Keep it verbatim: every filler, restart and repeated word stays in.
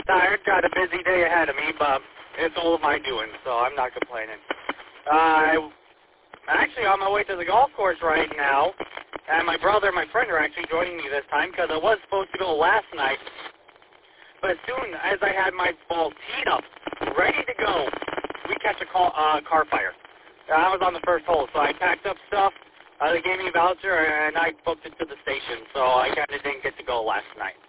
tired. Got a busy day ahead of me, but it's all of my doing, so I'm not complaining. Uh, I'm actually on my way to the golf course right now, and my brother and my friend are actually joining me this time because I was supposed to go last night. But as soon as I had my ball teed up, ready to go, we catch a call, uh, car fire. I was on the first hole, so I packed up stuff. Uh, they gave me a voucher, and I booked it to the station, so I kind of didn't get to go last night.